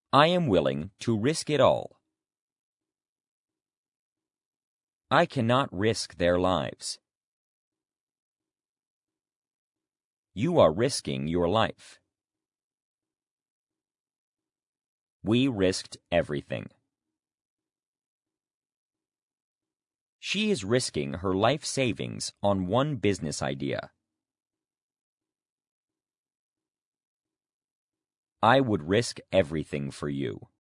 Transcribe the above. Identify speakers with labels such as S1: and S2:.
S1: I am willing to risk it all. I cannot risk their lives. You are risking your life. We risked everything. She is risking her life savings on one business idea. I would risk everything for you.